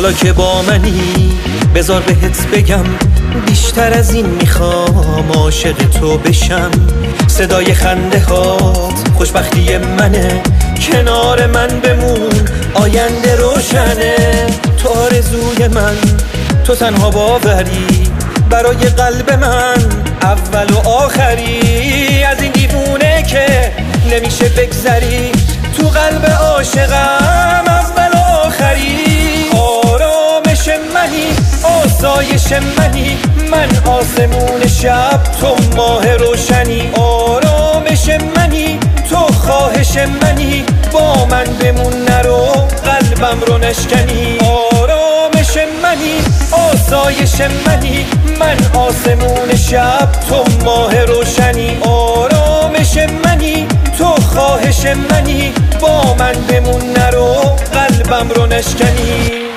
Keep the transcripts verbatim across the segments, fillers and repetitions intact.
حالا که با منی بذار بهت بگم بیشتر از این میخوام عاشق تو بشم. صدای خنده هات خوشبختی منه، کنار من بمون آینده روشنه. تو آرزوی من، تو تنها باوری برای قلب من، اول و آخری. از این دیوونه که نمیشه بگذری، تو قلب عاشقم اول و آخری. آرامش منی، آسایش منی، من آسمون شب تو ماه روشنی. آرامش منی، تو خواهش منی، با من بمون نرو قلبم رو نشکنی. آرامش منی، آسایش منی، من آسمون شب تو ماه روشنی. آرامش منی، تو خواهش منی، با من بمون نرو قلبم رو نشکنی.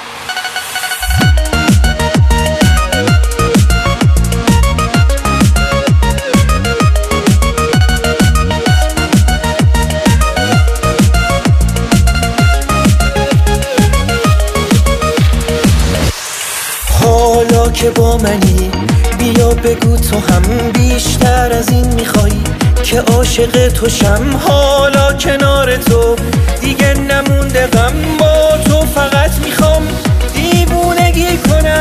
حالا که با منی بیا بگو تو هم بیشتر از این میخوای که عاشق تو شم. حالا کنار تو دیگه نمونده غم، با تو فقط میخوام دیوونگی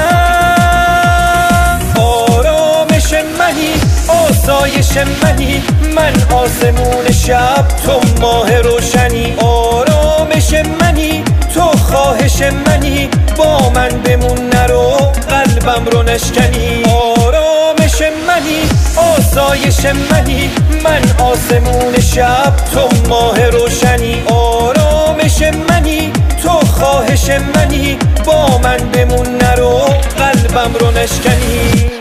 کنم. آرامش منی، آسایش منی، من آسمون شب تو ماه روشنی. آرامش منی، تو خواهش منی، با من بمون نرو قلبم رو نشکنی. آرامش منی، آسایش منی، من آسمون شب تو ماه روشنی. آرامش منی، تو خواهش منی، با من بمون نرو قلبم رو نشکنی.